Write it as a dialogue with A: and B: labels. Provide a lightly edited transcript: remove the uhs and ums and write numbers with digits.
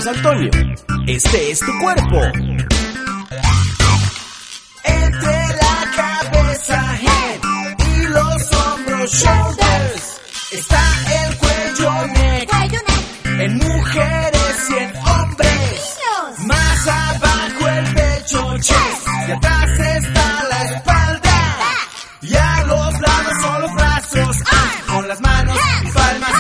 A: Marcos Antonio. Este es tu cuerpo.
B: Entre la cabeza, head, y los hombros, shoulders, está el cuello, neck, en mujeres y en hombres. Más abajo el pecho, chest, y atrás está la espalda. Y a los lados son los brazos, con las manos y palmas